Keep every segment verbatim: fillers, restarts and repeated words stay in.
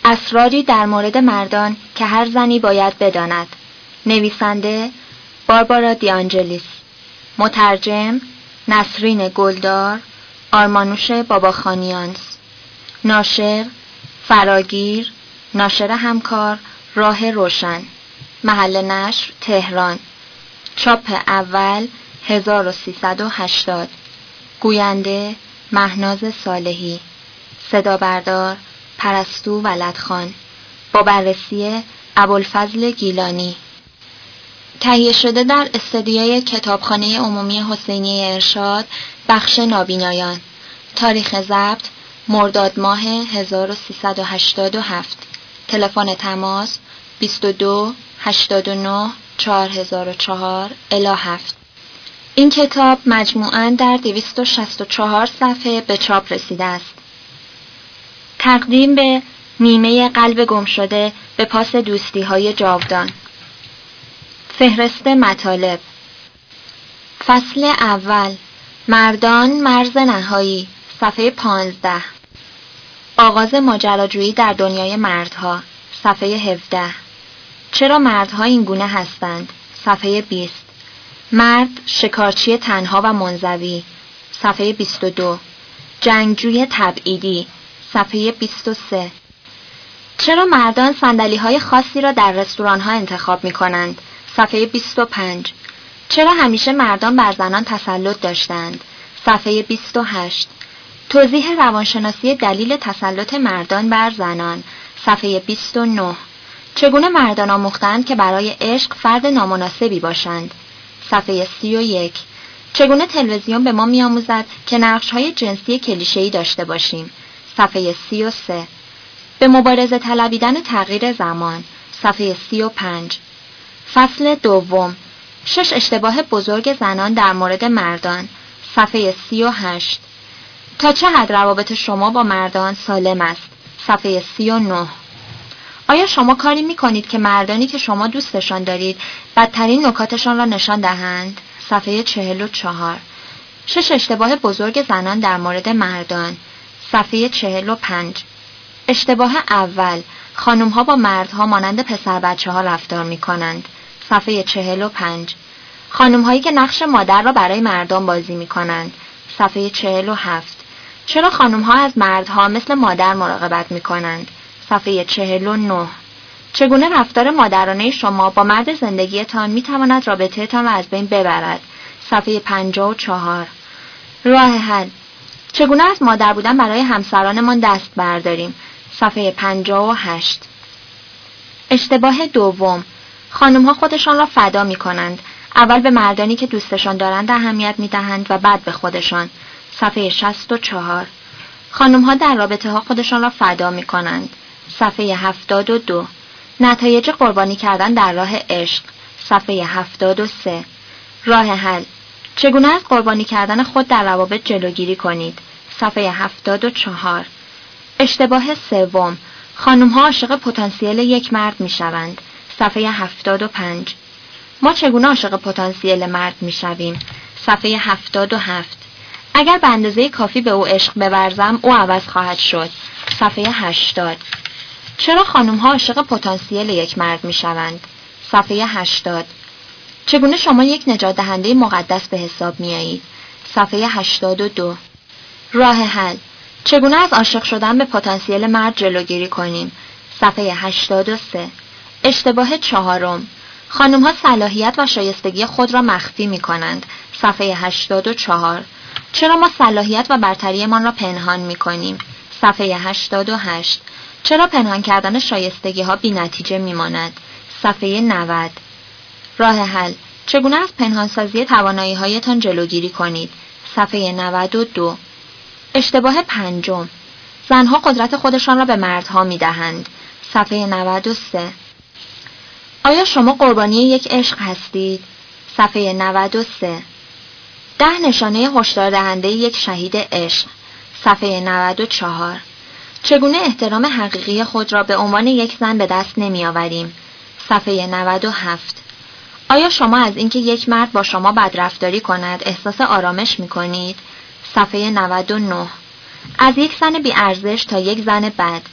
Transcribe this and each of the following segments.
اسراری در مورد مردان که هر زنی باید بداند. نویسنده باربارا دیانجلیس. مترجم نسرین گلدار، آرمانوش باباخانیانس. ناشر فراگیر، ناشر همکار راه روشن. محل نشر تهران. چاپ اول هزار و سیصد و هشتاد. گوینده مهناز صالحی. صدا بردار پرستو ولدخان. با بررسی ابوالفضل گیلانی. تهیه شده در استدیوی کتابخانه عمومی حسینیه ارشاد، بخش نابینایان. تاریخ ضبط مرداد ماه هزار و سیصد و هشتاد و هفت. تلفن تماس بیست و دو هشتاد و نه چهار هزار و چهار الی هفت. این کتاب مجموعاً در دویست و شصت و چهار صفحه به چاپ رسیده است. تقدیم به نیمه قلب گم شده به پاس دوستی های جاودان. فهرست مطالب. فصل اول. مردان مرز نهایی. صفحه پانزده. آغاز ماجراجویی در دنیای مردها. صفحه هفده. چرا مردها این گونه هستند؟ صفحه بیست. مرد شکارچی تنها و منزوی. صفحه بیست و دو. جنگجوی تبعیدی. صفحه بیست و سه. چرا مردان صندلی‌های خاصی را در رستوران‌ها انتخاب می‌کنند؟ صفحه بیست و پنج. چرا همیشه مردان بر زنان تسلط داشتند؟ صفحه بیست و هشت. توضیح روانشناسی دلیل تسلط مردان بر زنان. صفحه بیست و نه. چگونه مردان آموختند که برای عشق فرد نامناسبی باشند؟ صفحه سی و یک. چگونه تلویزیون به ما می‌آموزد که نقش‌های جنسی کلیشه‌ای داشته باشیم؟ صفحه سی و سه. به مبارزه طلبیدن تغییر زمان. صفحه سی و پنج. فصل دوم. شش اشتباه بزرگ زنان در مورد مردان. صفحه سی و هشت. تا چه حد روابط شما با مردان سالم است؟ صفحه سی و نه. آیا شما کاری می کنید که مردانی که شما دوستشان دارید بدترین نکاتشان را نشان دهند؟ صفحه چهل و چهار. شش اشتباه بزرگ زنان در مورد مردان. صفحه چهل و پنج. اشتباه اول. خانم‌ها با مردها مانند پسر بچه‌ها رفتار می‌کنند. صفحه چهل و پنج. خانم‌هایی که نقش مادر را برای مردان بازی می‌کنند. صفحه چهل و هفت. چرا خانم‌ها از مردها مثل مادر مراقبت می‌کنند؟ صفحه چهل و نه. چگونه رفتار مادرانه شما با مرد زندگیتان می‌تواند رابطه‌تان را از بین ببرد؟ صفحه پنجاه و چهار. راه حل. چگونه از مادر بودن برای همسرانمان دست برداریم؟ صفحه پنجاه و هشت. اشتباه دوم. خانم‌ها خودشان را فدا می‌کنند. اول به مردانی که دوستشان دارند اهمیت می‌دهند و بعد به خودشان. صفحه شصت و چهار. خانم‌ها در رابطه‌ها خودشان را فدا می‌کنند. صفحه هفتاد و دو. نتایج قربانی کردن در راه عشق. صفحه هفتاد و سه. راه حل. چگونه از قربانی کردن خود در روابط جلوگیری کنید؟ صفحه هفتاد و چهار. اشتباه سوم. خانم‌ها عاشق پتانسیل یک مرد می‌شوند. صفحه هفتاد و پنج. ما چگونه عاشق پتانسیل مرد می‌شویم؟ صفحه هفتاد و هفت. اگر به اندازه کافی به او عشق بورزم او عوض خواهد شد. صفحه هشتاد. چرا خانم‌ها عاشق پتانسیل یک مرد می‌شوند؟ صفحه هشتاد. چگونه شما یک نجات دهنده مقدس به حساب می‌آیید؟ صفحه هشتاد و دو. راه حل. چگونه از عاشق شدن به پتانسیل مرد جلوگیری کنیم؟ صفحه هشتاد و سه. اشتباه چهارم. خانم‌ها صلاحیت و شایستگی خود را مخفی می‌کنند. صفحه هشتاد و چهار. چرا ما صلاحیت و برتریمان را پنهان می‌کنیم؟ صفحه هشتاد و هشت. چرا پنهان کردن شایستگی‌ها بی‌نتیجه می‌ماند؟ صفحه نود. راه حل. چگونه از پنهانسازی توانایی‌هایتان جلوگیری کنید؟ صفحه نود و دو. اشتباه پنجم. زنها قدرت خودشان را به مردها می‌دهند. صفحه نود و سه. آیا شما قربانی یک عشق هستید؟ صفحه نود و سه. ده نشانه هشدار دهنده یک شهید عشق. صفحه نود و چهار. چگونه احترام حقیقی خود را به عنوان یک زن به دست نمی‌آوریم؟ صفحه نود و هفت. آیا شما از اینکه یک مرد با شما بدرفتاری کند احساس آرامش می‌کنید؟ صفحه نود و نه. از یک زن بی‌ارزش تا یک زن بد.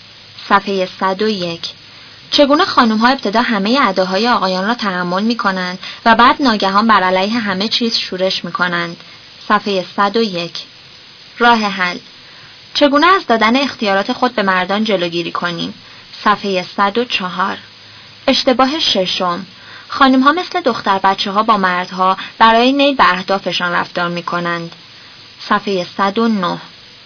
صفحه صد و یک. چگونه خانم‌ها ابتدا همه اداهای آقایان را تحمل می‌کنند و بعد ناگهان بر علیه همه چیز شورش می‌کنند. صفحه صد و یک. راه حل: چگونه از دادن اختیارات خود به مردان جلوگیری کنیم؟ صفحه صد و چهار. اشتباه ششم: خانم‌ها مثل دختر بچه‌ها با مردها برای نیل به اهدافشان رفتار می‌کنند. صفحه صد و نه.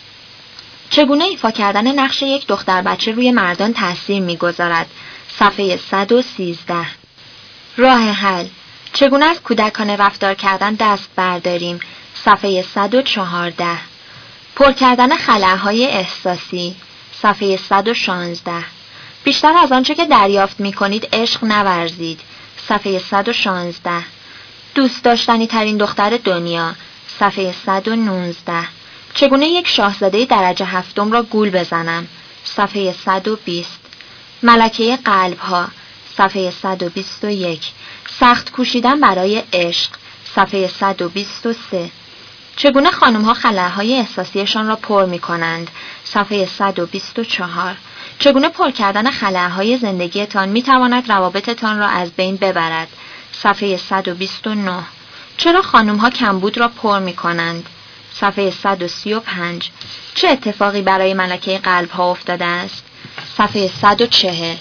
چگونه ایفا کردن نقش یک دختر بچه روی مردان تأثیر می‌گذارد؟ صفحه صد و سیزده. راه حل: چگونه از کودکانه رفتار کردن دست برداریم؟ صفحه صد و چهارده. پر کردن خلاهای احساسی. صفحه صد و شانزده. بیشتر از آنچه که دریافت می‌کنید عشق نورزید. صفحه صد و شانزده. دوست داشتنی ترین دختر دنیا. صفحه صد و نوزده. چگونه یک شاهزاده درجه هفتم را گول بزنم؟ صفحه صد و بیست. ملکه قلب‌ها. صفحه صد و بیست و یک. سخت کوشیدن برای عشق. صفحه صد و بیست و سه. چگونه خانم‌ها خلاهای احساسیشان را پر می‌کنند؟ صفحه صد و بیست و چهار. چگونه پر کردن خلاهای زندگیتان می‌تواند روابطتان را از بین ببرد؟ صفحه صد و بیست و نه. چرا خانم‌ها کمبود را پر می‌کنند؟ صفحه صد و سی و پنج. چه اتفاقی برای ملکه قلب‌ها افتاده است؟ صفحه صد و چهل.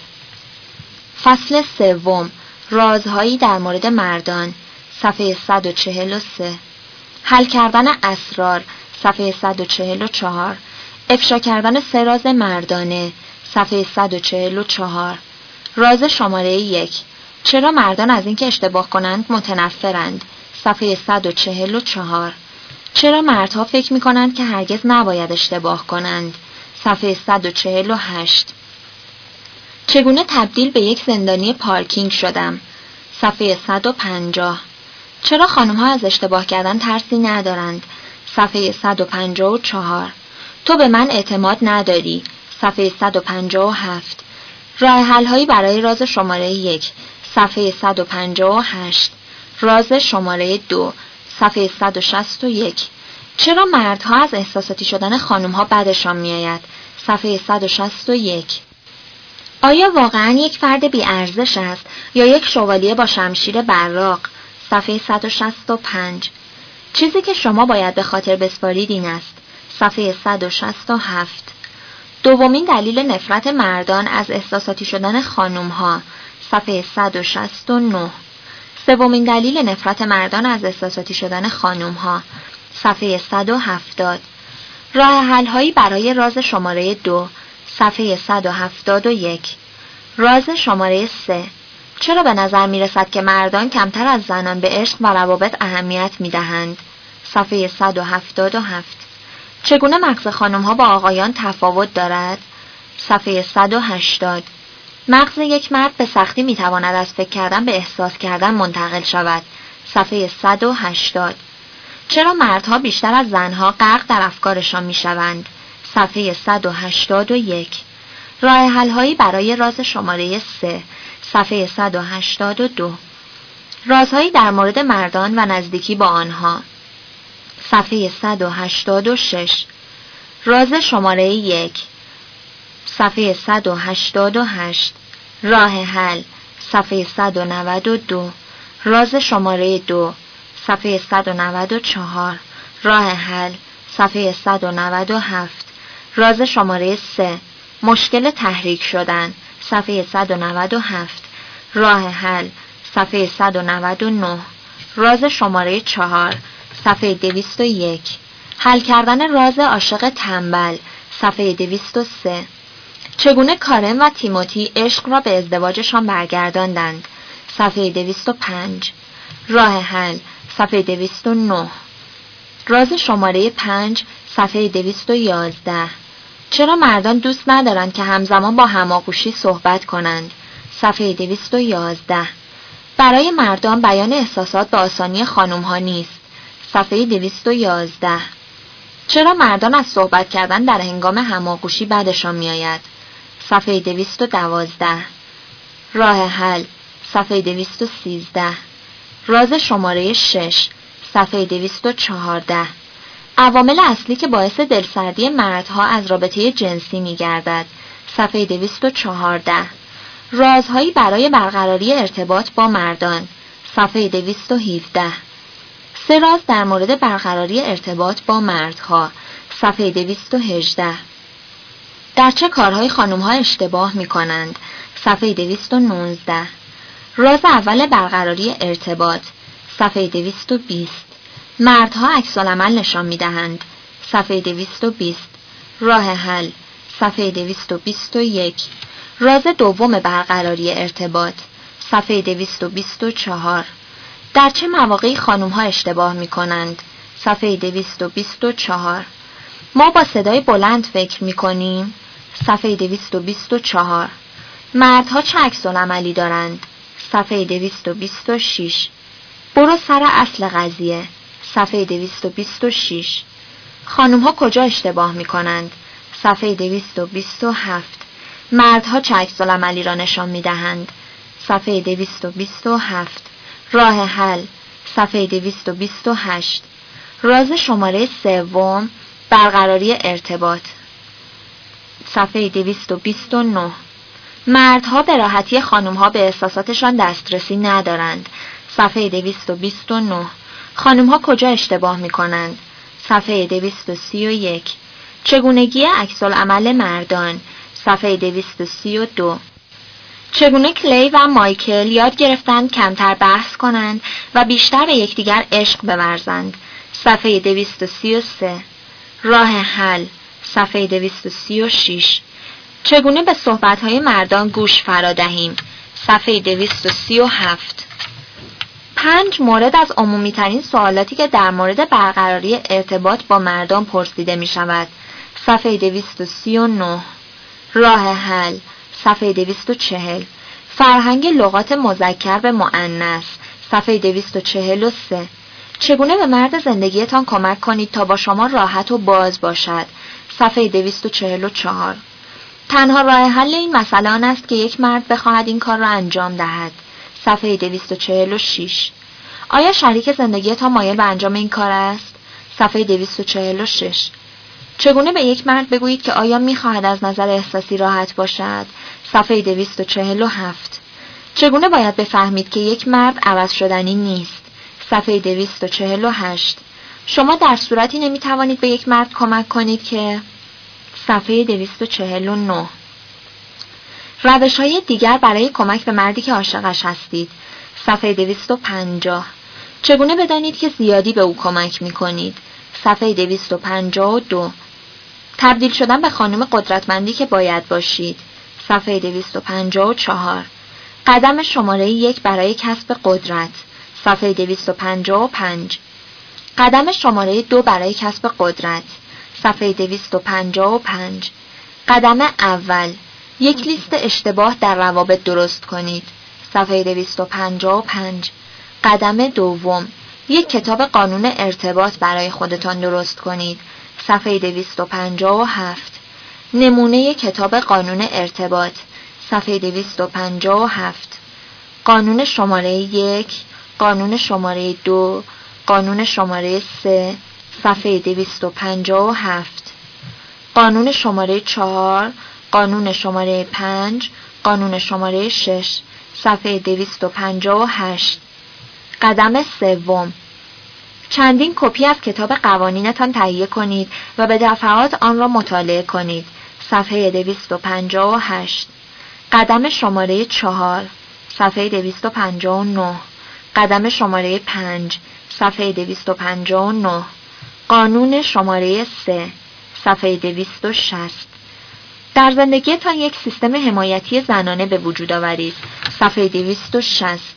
فصل سوم: رازهایی در مورد مردان. صفحه صد و چهل و سه. حل کردن اسرار. صفحه صد و چهل و چهار. افشا کردن سه راز مردانه. صفحه صد و چهل و چهار. راز شماره یک: چرا مردان از اینکه اشتباه کنند متنفرند؟ صفحه صد و چهل و چهار. چرا مردها فکر می کنند که هرگز نباید اشتباه کنند؟ صفحه صد و چهل و هشت. چگونه تبدیل به یک زندانی پارکینگ شدم؟ صفحه صد و پنجاه. چرا خانم‌ها از اشتباه کردن ترسی ندارند؟ صفحه صد و پنجاه و چهار. تو به من اعتماد نداری. صفحه صد و پنجاه و هفت. راه حل‌هایی برای راز شماره یک. صفحه صد و پنجاه و هشت. راز شماره دو. صفحه صد و شصت و یک. چرا مردها از احساساتی شدن خانم‌ها بدشان می‌آید؟ صفحه صد و شصت و یک. آیا واقعاً یک فرد بی‌ارزش است یا یک شوالیه با شمشیر براق؟ صفحه صد و شصت و پنج. چیزی که شما باید به خاطر بسپارید این است. صفحه صد و شصت و هفت. دومین دلیل نفرت مردان از احساساتی شدن خانم‌ها. صفحه صد و شصت و نه. سومین دلیل نفرت مردان از احساساتی شدن خانم‌ها. صفحه صد و هفتاد. راه حل‌هایی برای راز شماره دو. صفحه صد و هفتاد و یک. راز شماره سه. چرا به نظر می رسد که مردان کمتر از زنان به عشق و روابط اهمیت می دهند؟ صفحه صد و هفتاد و هفت. چگونه مغز خانم‌ها با آقایان تفاوت دارد؟ صفحه صد و هشتاد. مغز یک مرد به سختی می تواند از فکر کردن به احساس کردن منتقل شود. صفحه صد و هشتاد. چرا مردها بیشتر از زنها غرق در افکارشان می شوند؟ صفحه صد و هشتاد و یک. راه حل‌هایی برای راز شماره سه. صفحه صد و هشتاد و دو. رازهایی در مورد مردان و نزدیکی با آنها. صفحه صد و هشتاد و شش. راز شماره یک. صفحه صد و هشتاد و هشت. راه حل. صفحه صد و نود و دو. راز شماره دو. صفحه صد و نود و چهار. راه حل. صفحه صد و نود و هفت. راز شماره سه. مشکل تحریک شدن. صفحه صد و نود و هفت. راه حل. صفحه صد و نود و نه. راز شماره چهار. صفحه دویست و یک. حل کردن راز عاشق تنبل. صفحه دویست و سه. چگونه کارن و تیموتی عشق را به ازدواجشان برگرداندند. صفحه دویست و پنج. راه حل. صفحه دویست و نه. راز شماره پنج. صفحه دویست و یازده. چرا مردان دوست ندارند که همزمان با هماغوشی صحبت کنند؟ صفحه دویست و یازده. برای مردان بیان احساسات به آسانی خانم‌ها نیست. صفحه دویست و یازده. چرا مردان از صحبت کردن در هنگام هماغوشی بدشان میآید؟ صفحه دویست و دوازده. راه حل. صفحه دویست و سیزده. راز شماره شش. صفحه دویست و چهارده. عوامل اصلی که باعث دلسردی مردها از رابطه جنسی می گردد. صفحه دویست و چهارده. رازهایی برای برقراری ارتباط با مردان، صفحه دویست و هفده. سه راز در مورد برقراری ارتباط با مردها، صفحه دویست و هجده. در چه کارهای خانم‌ها اشتباه می‌کنند، صفحه دویست و نوزده. راز اول برقراری ارتباط، صفحه دویست و بیست. مردها عکس‌العمل نشان می‌دهند، صفحه دویست و بیست. راه حل، صفحه دویست و بیست و یک. راز دوم برقراری ارتباط، صفحه دویست و بیست و چهار. در چه مواقعی خانم‌ها اشتباه می‌کنند، صفحه دویست و بیست و چهار. ما با صدای بلند فکر می‌کنیم، صفحه دویست و بیست و چهار. مردها چه عکس‌العملی دارند، صفحه دویست و بیست و شش. برو سر اصل قضیه، صفحه دویست و بیست و شش. خانم‌ها کجا اشتباه می‌کنند، صفحه دویست و بیست و هفت. مردها چه عکس‌العملی را نشان می‌دهند، صفحه دویست و بیست و هفت. راه حل، صفحه دویست و بیست و هشت. راز شماره سوم، برقراری ارتباط، صفحه دویست و بیست و نه. مردها به راحتی خانم‌ها به احساساتشان دسترسی ندارند، صفحه دویست و بیست و نه. خانم‌ها کجا اشتباه می‌کنند، صفحه دویست و سی و یک. چگونگی عکس‌العمل مردان، صفحه دویست و سی و دو. چگونه کلی و مایکل یاد گرفتند کمتر بحث کنند و بیشتر به یکدیگر عشق بورزند، صفحه دویست و سی و سه. راه حل، صفحه دویست و سی و شش. چگونه به صحبت‌های مردان گوش فرا دهیم، صفحه دویست و سی و هفت. پنج مورد از عمومی‌ترین سوالاتی که در مورد برقراری ارتباط با مردان پرسیده می‌شود، صفحه دویست و سی و نه. راه حل، صفحه دویست و چهل. فرهنگ لغات مذکر به مؤنث، صفحه دویست و چهل و سه. چگونه به مرد زندگیتان کمک کنید تا با شما راحت و باز باشد، صفحه دویست و چهل و چهار. تنها راه حل این مسئله آن است که یک مرد بخواهد این کار را انجام دهد، صفحه دویست و چهل و شش. آیا شریک زندگیتان مایل به انجام این کار است، صفحه دویست و چهل و شش. چگونه به یک مرد بگویید که آیا می‌خواهد از نظر احساسی راحت باشد، صفحه دویست و چهل و هفت. چگونه باید بفهمید که یک مرد عوض شدنی نیست، صفحه دویست و چهل و هشت. شما در صورتی نمی‌توانید به یک مرد کمک کنید که، صفحه دویست و چهل و نه. روش‌های دیگر برای کمک به مردی که عاشقش هستید، صفحه دویست و پنجاه. چگونه بدانید که زیادی به او کمک می‌کنید، صفحه دویست و پنجاه و دو. تبدیل شدن به خانم قدرتمندی که باید باشید، صفحه دویست و پنجاه و چهار. قدم شماره یک برای کسب قدرت، صفحه دویست و پنجاه و پنج. قدم شماره دو برای کسب قدرت، صفحه دویست و پنجاه و پنج. قدم اول، یک لیست اشتباه در روابط درست کنید، صفحه دویست و پنجاه و پنج. قدم دوم، یک کتاب قانون ارتباط برای خودتان درست کنید، صفحه دویست و پنجاه و هفت. نمونه کتاب قانون ارتباط، صفحه دویست و پنجاه و هفت. قانون شماره یک، قانون شماره دو، قانون شماره سه، صفحه دویست و پنجاه و هفت. قانون شماره چهار، قانون شماره پنج، قانون شماره شش، صفحه دویست و پنجاه و هشت. قدم سوم، چندین کپی از کتاب قوانینتان تهیه کنید و به دفعات آن را مطالعه کنید، صفحه دویست و پنجاه و هشت. قدم شماره چهار، صفحه دویست و پنجاه و نه. قدم شماره پنج، صفحه دویست و پنجاه و نه. قانون شماره سه، صفحه دویست و شصت. در زندگیتان یک سیستم حمایتی زنانه به وجود آورید، صفحه دویست و شصت.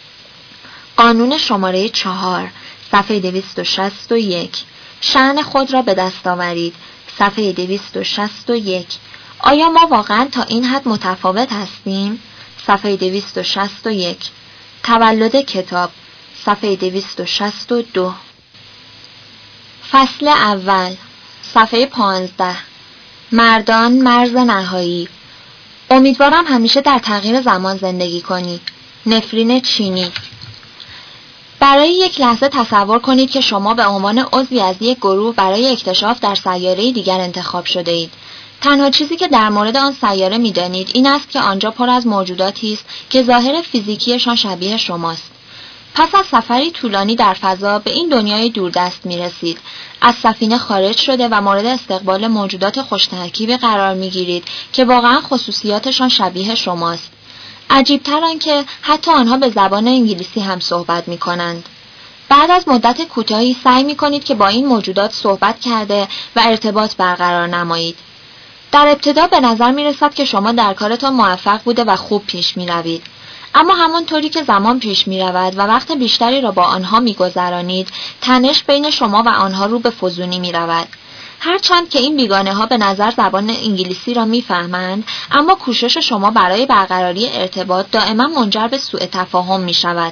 قانون شماره چهار، صفحه دویست و شصت و یک. شأن خود را به دست آورید، صفحه دویست و شصت و یک. آیا ما واقعا تا این حد متفاوت هستیم؟ صفحه دویست و شصت و یک. تولد کتاب، صفحه دویست و شصت و دو. فصل اول، صفحه پانزده. مردان مرز نهایی. امیدوارم همیشه در تغییر زمان زندگی کنی. نفرین چینی. برای یک لحظه تصور کنید که شما به عنوان عضوی از یک گروه برای اکتشاف در سیاره دیگر انتخاب شده اید. تنها چیزی که در مورد آن سیاره می‌دانید این است که آنجا پر از موجوداتی است که ظاهر فیزیکیشان شبیه شماست. پس از سفری طولانی در فضا به این دنیای دوردست می‌رسید. از سفینه خارج شده و مورد استقبال موجودات خوش‌ترکیبی قرار می‌گیرید که واقعاً خصوصیاتشان شبیه شماست. عجیب‌تر آن که حتی آنها به زبان انگلیسی هم صحبت می‌کنند. بعد از مدت کوتاهی سعی می‌کنید که با این موجودات صحبت کرده و ارتباط برقرار نمایید. در ابتدا به نظر می‌رسد که شما در کارتان موفق بوده و خوب پیش می‌روید. اما همانطوری که زمان پیش می‌رود و وقت بیشتری را با آنها می‌گذرانید، تنش بین شما و آنها رو به فزونی می‌رود. هرچند که این بیگانه‌ها به نظر زبان انگلیسی را می‌فهمند، اما کوشش شما برای برقراری ارتباط دائما منجر به سوء تفاهم می‌شود.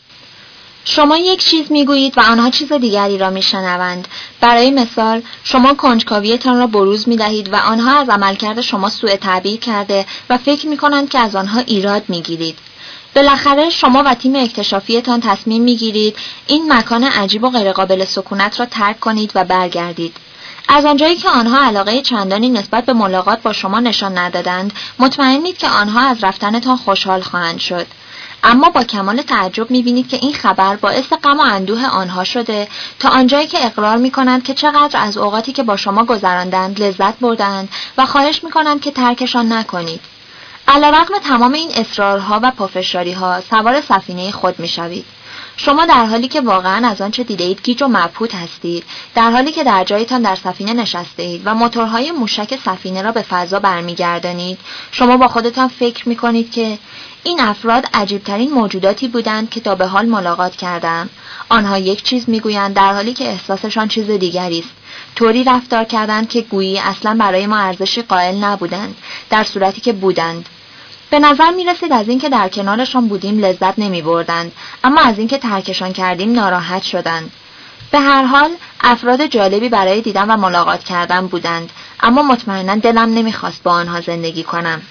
شما یک چیز میگویید و آنها چیز دیگری را میشنوند. برای مثال، شما کنجکاویتان را بروز میدهید و آنها از عملکرد شما سوء تعبیر کرده و فکر میکنند که از آنها ایراد میگیرید. بالاخره شما و تیم اکتشافیتان تصمیم میگیرید این مکان عجیب و غیرقابل سکونت را ترک کنید و برگردید. از آنجایی که آنها علاقه چندانی نسبت به ملاقات با شما نشان ندادند، مطمئنید که آنها از رفتنتان خوشحال خواهند شد. اما با کمال تعجب می‌بینید که این خبر باعث غم و اندوه آنها شده تا آنجایی که اقرار می‌کنند که چقدر از اوقاتی که با شما گذراندند لذت بردند و خواهش می‌کنند که ترکشان نکنید. علیرغم تمام این اصرارها و پافشاری‌ها سوار سفینه خود می‌شوید. شما در حالی که واقعاً از آنچه دیده‌اید گیج و مبهوت هستید، در حالی که در جایتان در سفینه نشسته‌اید و موتورهای موشک سفینه را به فضا برمیگردانید، شما با خودتان فکر می‌کنید که این افراد عجیبترین موجوداتی بودند که تا به حال ملاقات کردم. آنها یک چیز میگویند در حالی که احساسشان چیز دیگری است. طوری رفتار کردند که گویی اصلا برای ما ارزشی قائل نبودند، در صورتی که بودند. به نظر می رسید از اینکه در کنارشان بودیم لذت نمی بردند، اما از اینکه ترکشان کردیم ناراحت شدند. به هر حال افراد جالبی برای دیدن و ملاقات کردن بودند، اما مطمئنا دلم نمی خواست با آنها زندگی کنم.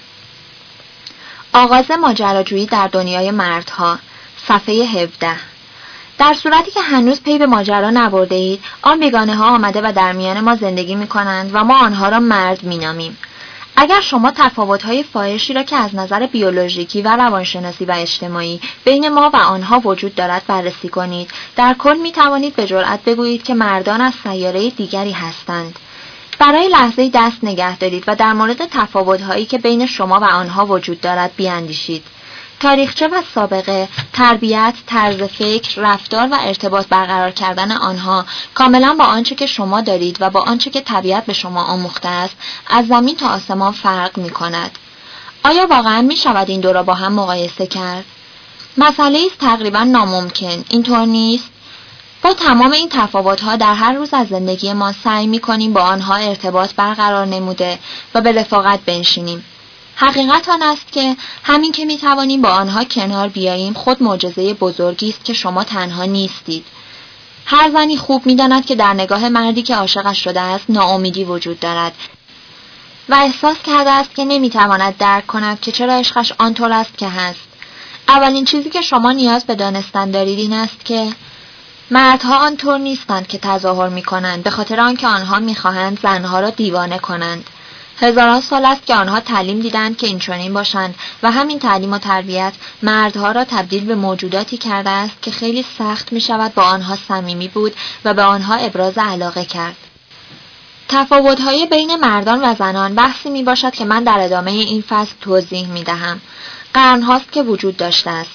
آغاز ماجراجویی در دنیای مردها، صفحه هفده. در صورتی که هنوز پی به ماجرا نبرده اید، آن بیگانه ها آمده و در میان ما زندگی می کنند و ما آنها را مرد می نامیم. اگر شما تفاوت‌های فاحشی را که از نظر بیولوژیکی و روانشناسی و اجتماعی بین ما و آنها وجود دارد بررسی کنید، در کل می توانید به جرئت بگویید که مردان از سیاره دیگری هستند. برای لحظه‌ای دست نگه دارید و در مورد تفاوت‌هایی که بین شما و آنها وجود دارد بیاندیشید. تاریخچه و سابقه، تربیت، طرز فکر، رفتار و ارتباط برقرار کردن آنها کاملا با آنچه که شما دارید و با آنچه که طبیعت به شما آموخته است از زمین تا آسمان فرق می‌کند. آیا واقعا می‌شود این دو را با هم مقایسه کرد؟ مسئله است تقریبا ناممکن، اینطور نیست؟ با تمام این تفاوت‌ها در هر روز از زندگی ما سعی می‌کنیم با آنها ارتباط برقرار نموده و به رفاقت بنشینیم. حقیقت آن است که همین که می‌توانیم با آنها کنار بیاییم خود معجزه بزرگی است که شما تنها نیستید. هر زنی خوب می‌داند که در نگاه مردی که عاشقش شده است ناامیدی وجود دارد و احساس کرده است که نمی‌تواند درک کند که چرا عشقش آنطور است که هست. اولین چیزی که شما نیاز به دانستن دارید این است که مردها آنطور نیستند که تظاهر می‌کنند، به خاطر آنکه آنها می‌خواهند زنها را دیوانه کنند. هزاران سال است که آنها تعلیم دیدند که اینچنین باشند و همین تعلیم و تربیت مردها را تبدیل به موجوداتی کرده است که خیلی سخت می‌شود با آنها صمیمی بود و به آنها ابراز علاقه کرد. تفاوت‌های بین مردان و زنان بحثی می‌باشد که من در ادامه این فصل توضیح می‌دهم. قرن‌هاست که وجود داشته است.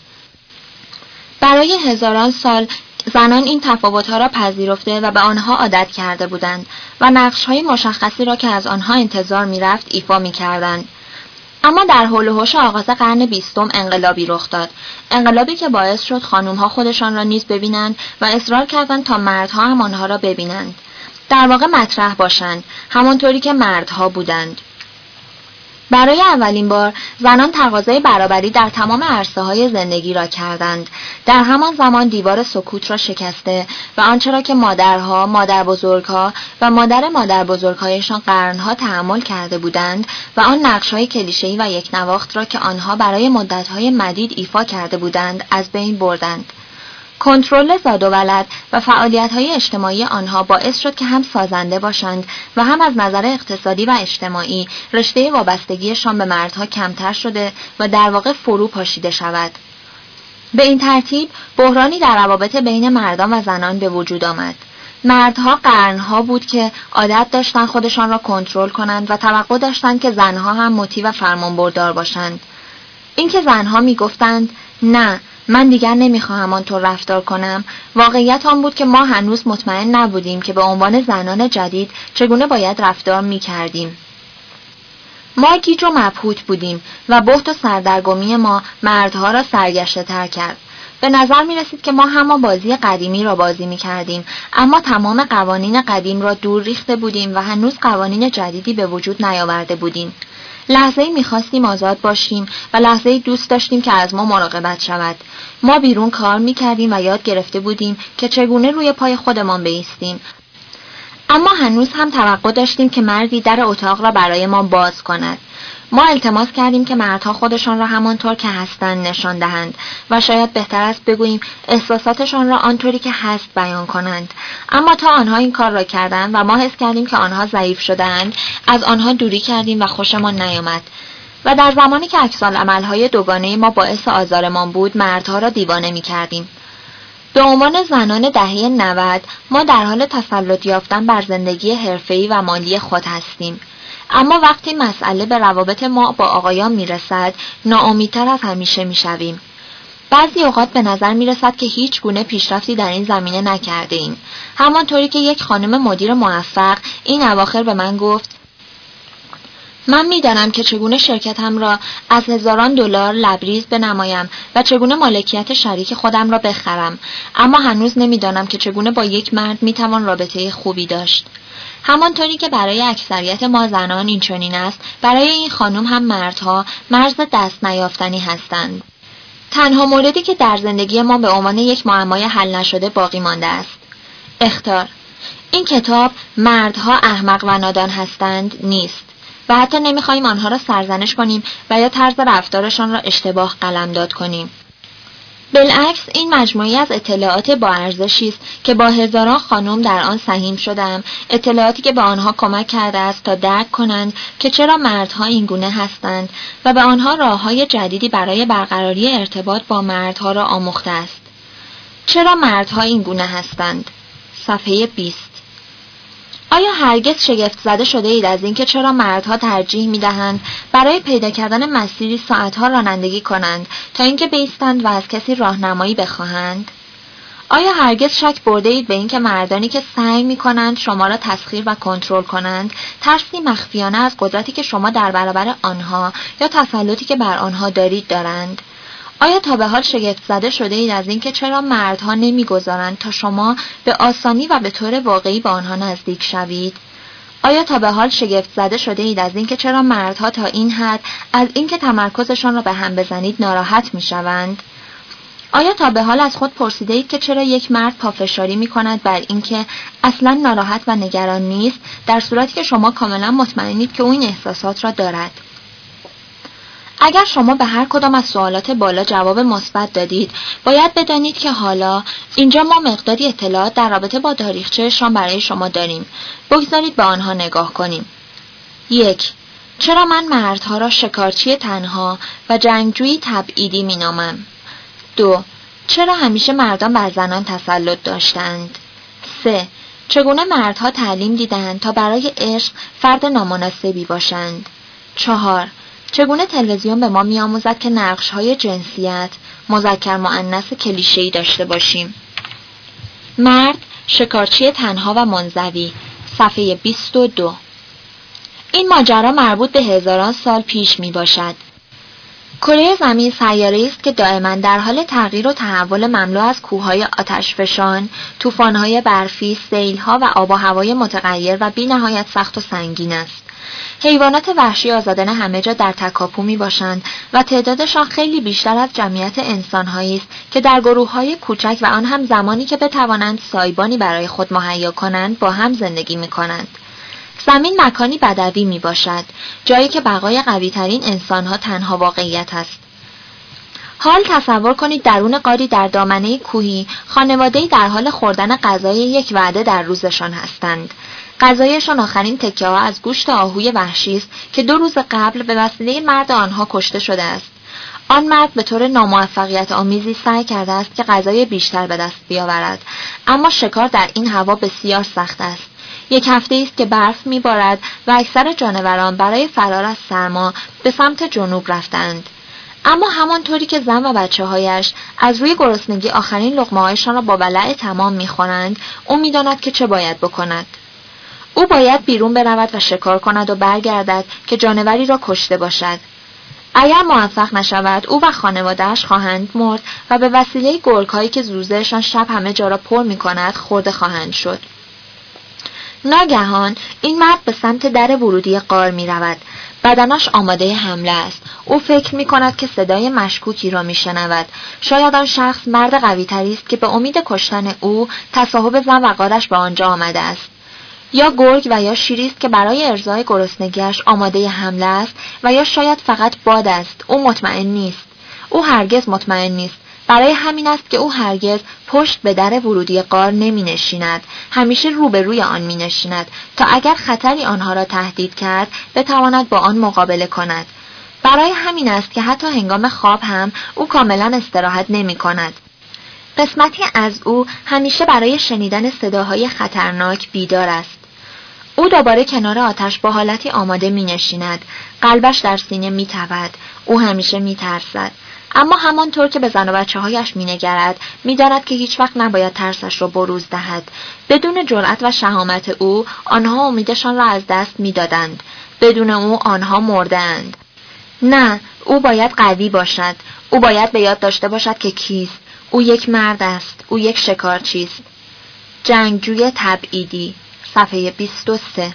برای هزاران سال زنان این تفاوت‌ها را پذیرفته و به آنها عادت کرده بودند و نقش‌های مشخصی را که از آنها انتظار می‌رفت ایفا می‌کردند. اما در حول و حوش آغاز قرن بیستم انقلابی رخ داد. انقلابی که باعث شد خانم‌ها خودشان را نیز ببینند و اصرار کردند تا مردها هم آنها را ببینند. در واقع مطرح باشند، همانطوری که مردها بودند. برای اولین بار زنان تقاضای برابری در تمام عرصه‌های زندگی را کردند. در همان زمان دیوار سکوت را شکسته و آنچه را که مادرها، مادربزرگها و مادر مادربزرگهایشان قرنها تحمل کرده بودند و آن نقش‌های کلیشه‌ای و یکنواخت را که آنها برای مدت‌های مدید ایفا کرده بودند از بین بردند. کنترل زاد و ولد و فعالیت‌های اجتماعی آنها باعث شد که هم سازنده باشند و هم از نظر اقتصادی و اجتماعی رشته وابستگیشان به مردها کمتر شده و در واقع فرو پاشیده شود. به این ترتیب بحرانی در روابط بین مردان و زنان به وجود آمد. مردها قرنها بود که عادت داشتند خودشان را کنترل کنند و توقع داشتند که زنها هم مطیع و فرمانبردار باشند. اینکه زنها میگفتند نه، من دیگر نمیخواهم آنطور رفتار کنم، واقعیت آن بود که ما هنوز مطمئن نبودیم که به عنوان زنان جدید چگونه باید رفتار میکردیم. ما گیج و مبهوت بودیم و بهت و سردرگمی ما مردها را سرگشته تر کرد. به نظر می رسید که ما همان بازی قدیمی را بازی می کردیم، اما تمام قوانین قدیم را دور ریخته بودیم و هنوز قوانین جدیدی به وجود نیاورده بودیم. لحظه‌ای می خواستیم آزاد باشیم و لحظه‌ای دوست داشتیم که از ما مراقبت شود. ما بیرون کار می کردیم و یاد گرفته بودیم که چگونه روی پای خودمان بایستیم. اما هنوز هم توقع داشتیم که مردی در اتاق را برای ما باز کند. ما التماس کردیم که مردها خودشان را همانطور که هستند نشان دهند و شاید بهتر است بگوییم احساساتشان را آنطوری که هست بیان کنند. اما تا آنها این کار را کردند و ما حس کردیم که آنها ضعیف شدند، از آنها دوری کردیم و خوشمان نیامد. و در زمانی که عکس‌العمل‌های دوگانه ما باعث آزارمان بود، مردها را دیوانه می‌کردیم. به عنوان زنان دهه نود ما در حال تسلط یافتن بر زندگی حرفه‌ای و مالی خود هستیم. اما وقتی مسئله به روابط ما با آقایان میرسد، ناامیدتر از همیشه میشویم. بعضی اوقات به نظر میرسد که هیچ گونه پیشرفتی در این زمینه نکرده ایم. همانطوری که یک خانم مدیر موفق این اواخر به من گفت: من میدانم که چگونه شرکتم را از هزاران دلار لبریز بنمایم و چگونه مالکیت شریک خودم را بخرم، اما هنوز نمیدانم که چگونه با یک مرد میتوان رابطه خوبی داشت. همانطوری که برای اکثریت ما زنان این چنین است، برای این خانم هم مردها مرز دست نیافتنی هستند. تنها موردی که در زندگی ما به عنوان یک معمای حل نشده باقی مانده است. اخطار. این کتاب مردها احمق و نادان هستند نیست و حتی نمیخوایم آنها را سرزنش کنیم و یا طرز رفتارشان را اشتباه قلمداد کنیم. بالعکس این مجموعی از اطلاعات با ارزشی است که با هزاران خانم در آن سهیم شدم، اطلاعاتی که به آنها کمک کرده است تا درک کنند که چرا مردها این گونه هستند و به آنها راه‌های جدیدی برای برقراری ارتباط با مردها را آموخته است. چرا مردها این گونه هستند؟ صفحه بیست. آیا هرگز شگفت زده شده اید از اینکه چرا مردها ترجیح می‌دهند برای پیدا کردن مسیری ساعتها رانندگی کنند تا اینکه بایستند و از کسی راهنمایی بخواهند؟ آیا هرگز شک برده اید به اینکه مردانی که سعی می‌کنند شما را تسخیر و کنترل کنند، ترسی مخفیانه از قدرتی که شما در برابر آنها یا تسلطی که بر آنها دارید دارند؟ آیا تا به حال شگفت زده شده اید از اینکه چرا مردها نمیگذارند تا شما به آسانی و به طور واقعی به آنها نزدیک شوید؟ آیا تا به حال شگفت زده شده اید از اینکه چرا مردها تا این حد از اینکه تمرکزشان را به هم بزنید ناراحت میشوند؟ آیا تا به حال از خود پرسیده اید که چرا یک مرد پافشاری میکند بر اینکه اصلا ناراحت و نگران نیست، در صورتی که شما کاملا مطمئنید که او این احساسات را دارد؟ اگر شما به هر کدام از سوالات بالا جواب مثبت دادید، باید بدانید که حالا اینجا ما مقداری اطلاعات در رابطه با تاریخچه‌شان برای شما داریم. بگذارید به آنها نگاه کنیم. یک. چرا من مردها را شکارچی تنها و جنگجویی تبعیدی می‌نامم؟ دو. چرا همیشه مردان بر زنان تسلط داشتند؟ سه. چگونه مردها تعلیم دیدند تا برای عشق فرد نامناسبی باشند؟ چهار. چگونه تلویزیون به ما می‌آموزد که نقش‌های جنسیت، مذکر مؤنث کلیشه‌ای داشته باشیم؟ مرد، شکارچی تنها و منزوی، صفحه بیست و دو. این ماجرا مربوط به هزاران سال پیش می‌باشد. کره زمین سیاره‌ای است که دائما در حال تغییر و تحول مملو از کوههای آتشفشان، طوفان‌های برفی، سیل‌ها و آب و هوای متغیر و بی‌نهایت سخت و سنگین است. حیوانات وحشی آزادانه همه جا در تکاپو می باشند و تعدادشان خیلی بیشتر از جمعیت انسان‌هایی است که در گروه‌های کوچک و آن هم زمانی که بتوانند سایبانی برای خود مهیا کنند با هم زندگی می کنند. زمین مکانی بدوی می باشد، جایی که بقای قوی‌ترین انسان‌ها تنها واقعیت است. حال تصور کنید درون غاری در دامنه کوهی خانواده‌ای در حال خوردن غذای یک وعده در روزشان هستند. غذایشان آخرین تکه ها از گوشت آهوی وحشی است که دو روز قبل به وسیله مرد آنها کشته شده است. آن مرد به طور ناموفقیت آمیزی سعی کرده است که غذای بیشتر به دست بیاورد، اما شکار در این هوا بسیار سخت است. یک هفته است که برف می‌بارد و اکثر جانوران برای فرار از سرما به سمت جنوب رفتند. اما همانطوری که زن و بچه‌هایش از روی گرسنگی آخرین لقمه‌هایشان را با ولع تمام می‌خورند، او می‌داند که چه باید بکند. او باید بیرون برود و شکار کند و برگردد که جانوری را کشته باشد. اگر موفق نشود، او و خانواده‌اش خواهند مرد و به وسیله گرگ‌هایی که زوزه‌شان شب همه جا را پر می‌کند خورده خواهند شد. ناگهان این مرد به سمت در ورودی غار می‌رود. بدنش آماده حمله است. او فکر می‌کند که صدای مشکوکی را می‌شنود. شاید آن شخص مرد قوی‌تری است که به امید کشتن او تصاحب زن و غارش به آنجا آمده است. یا گرگ و یا شیری است که برای ارضای گرسنگی‌اش آماده حمله است و یا شاید فقط باد است. او مطمئن نیست. او هرگز مطمئن نیست. برای همین است که او هرگز پشت به در ورودی غار نمی نشیند. همیشه روبروی آن می نشیند تا اگر خطری آنها را تهدید کرد بتواند با آن مقابله کند. برای همین است که حتی هنگام خواب هم او کاملا استراحت نمی کند. قسمتی از او همیشه برای شنیدن صداهای خطرناک بیدار است. او دوباره کنار آتش با حالتی آماده می نشیند. قلبش در سینه می تپد. او همیشه می ترسد. اما همانطور که به زن و بچه هایش می نگرد، می داند که هیچ وقت نباید ترسش را بروز دهد. بدون جرأت و شهامت او، آنها امیدشان را از دست می دادند. بدون او آنها مردند. نه، او باید قوی باشد. او باید به یاد داشته باشد که کیست. او یک مرد است. او یک شکارچی است. جنگجوی تبعیدی، صفحه بیست و سه.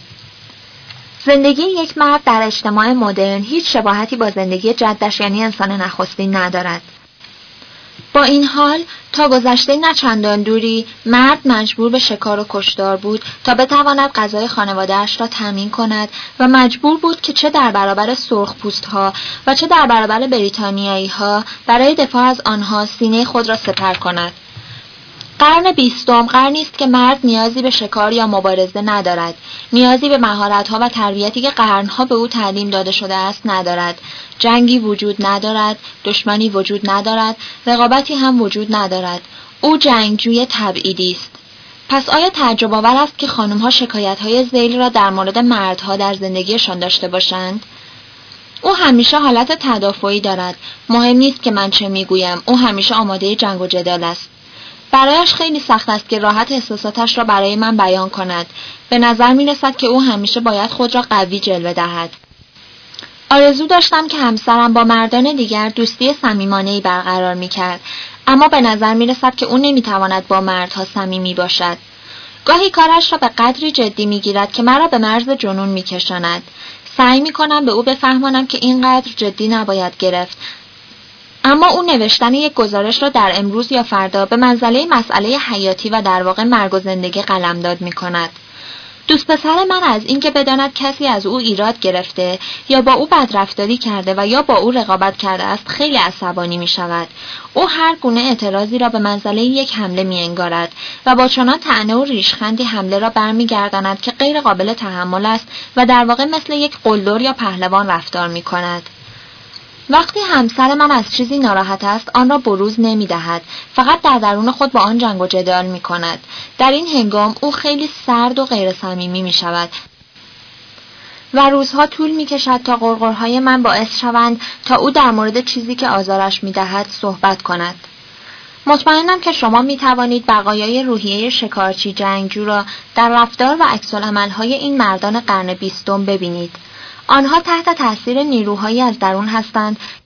زندگی یک مرد در اجتماع مدرن هیچ شباهتی با زندگی جدش یعنی انسان نخستین ندارد. با این حال تا گذشته نه چندان دوری مرد مجبور به شکار و کشتار بود تا بتواند غذای خانواده‌اش را تامین کند و مجبور بود که چه در برابر سرخپوست‌ها و چه در برابر بریتانیایی‌ها برای دفاع از آنها سینه خود را سپر کند. قرن بیستم قرنی است که مرد نیازی به شکار یا مبارزه ندارد. نیازی به مهارت‌ها و تربیتی که قرن‌ها به او تعلیم داده شده است ندارد. جنگی وجود ندارد، دشمنی وجود ندارد، رقابتی هم وجود ندارد. او جنگجوی تبعیدی است. پس آیا تعجب آور است که خانم‌ها شکایت‌های ذیل را در مورد مردها در زندگیشان داشته باشند؟ او همیشه حالت تدافعی دارد. مهم نیست که من چه میگویم. او همیشه آماده جنگ و جدال است. برایش خیلی سخت است که راحت احساساتش را برای من بیان کند. به نظر می رسد که او همیشه باید خود را قوی جلوه دهد. آرزو داشتم که همسرم با مردان دیگر دوستی صمیمانه‌ای برقرار می کرد، اما به نظر می رسد که او نمی تواند با مردها صمیمی باشد. گاهی کارش را به قدری جدی می گیرد که مرا به مرز جنون می کشاند. سعی می کنم به او بفهمانم که اینقدر جدی نباید گرفت. اما او نوشتن یک گزارش را در امروز یا فردا به منزله مسئله حیاتی و در واقع مرگ و زندگی قلمداد می کند. دوست پسر من از اینکه بداند کسی از او ایراد گرفته یا با او بدرفتاری کرده و یا با او رقابت کرده است خیلی عصبانی می شود. او هر گونه اعتراضی را به منزله یک حمله می انگارد و با چنان طعنه و ریشخندی حمله را برمی گرداند که غیر قابل تحمل است و در واقع مثل یک قلدر یا پهلوان رفتار می کند. وقتی همسر من از چیزی ناراحت است آن را بروز نمی دهد، فقط در درون خود با آن جنگ و جدال می کند. در این هنگام او خیلی سرد و غیر صمیمی می شود و روزها طول می کشد تا غرغرهای من باعث شوند تا او در مورد چیزی که آزارش می دهد صحبت کند. مطمئنم که شما می توانید بقایای روحیه شکارچی جنگجو را در رفتار و عکس‌العمل‌های این مردان قرن بیستم ببینید. آنها تحت تاثیر نیروهایی از درون هستند